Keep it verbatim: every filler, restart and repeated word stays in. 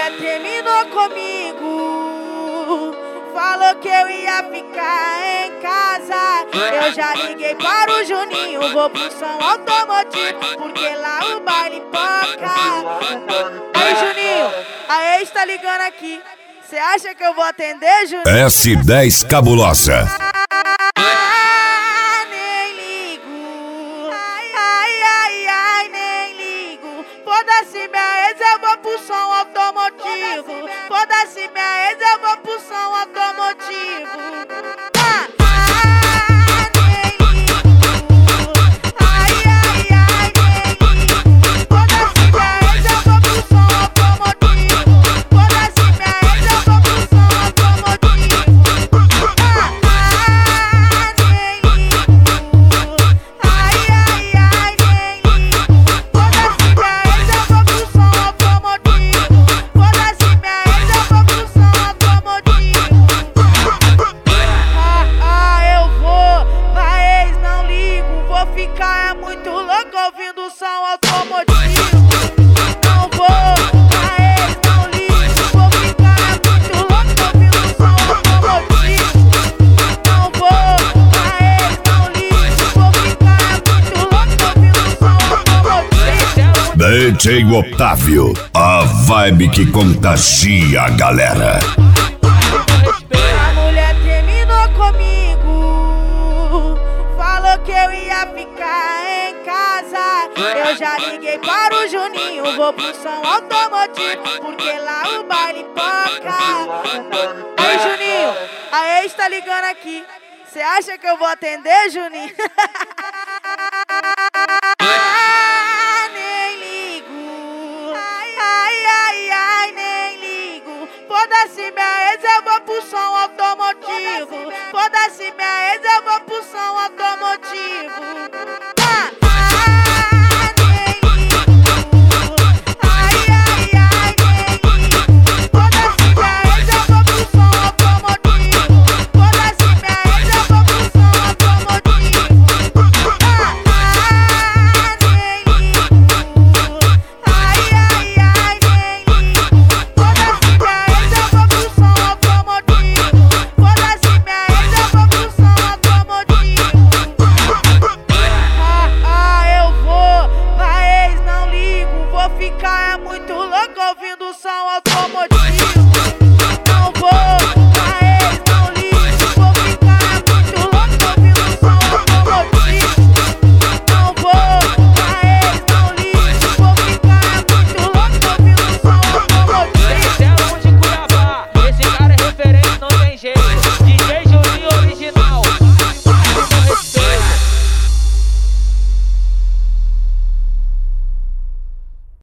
mulher terminou comigo, falou que eu ia ficar em casa. Eu já liguei para o Juninho, vou pro som automotivo, porque lá o baile toca. Aí, Juninho, a ex tá ligando aqui. Cê acha que eu vou atender, Juninho? S dez Cabulosa. Ah, nem ligo. Ai, ai, ai, ai, nem ligo. Foda-se minha ex, eu vou pro som automotivo. Foda-se minha ex, eu vou pro som automotivo. Ah, ah, nem ligo. Ai, ai, ai, nem ligo. Foda-se minha ex, eu vou pro som automotivo. Foda-se minha ex, eu vou pro som automotivo. Ah, ah, nem ligo. Ai, ai, ai, nem ligo. Foda-se minha ex, eu vou pro som automotivo. Foda-se minha ex, eu vou pro som automotivo. Ah, ah, eu vou, pra ex não ligo. Vou ficar é muito louco ouvindo o som automotivo. Não vou, pra ex não ligo. Vou ficar é muito louco ouvindo o som automotivo. Não vou, pra ex não ligo. Vou ficar é muito louco ouvindo o som automotivo. D J Otávio, a vibe que contagia a galera. A mulher terminou comigo, falou que eu ia ficar em casa. Eu já liguei para o Juninho, vou pro som automotivo, porque lá o baile toca. Aí, Juninho, a ex tá ligando aqui. Cê acha que eu vou atender, Juninho? Ah, nem ligo. Ai, ai, ai, ai, nem ligo. Foda-se minha ex, eu vou pro som automotivo. Foda-se minha ex, eu vou pro som automotivo. Ah, ah, nem ligo. Ai, ai, ai, nem ligo. Foda-se minha ex, eu vou pro som automotivo. Foda-se minha ex, eu vou pro som automotivo. Ah, ah, nem ligo. Ai, ai, ai, nem ligo. Foda-se minha ex, eu vou pro som automotivo. Foda-se minha ex, eu vou pro som automotivo. Ah, ah, eu vou, pra ex não ligo. Vou ficar é muito louco ouvindo o som automotivo.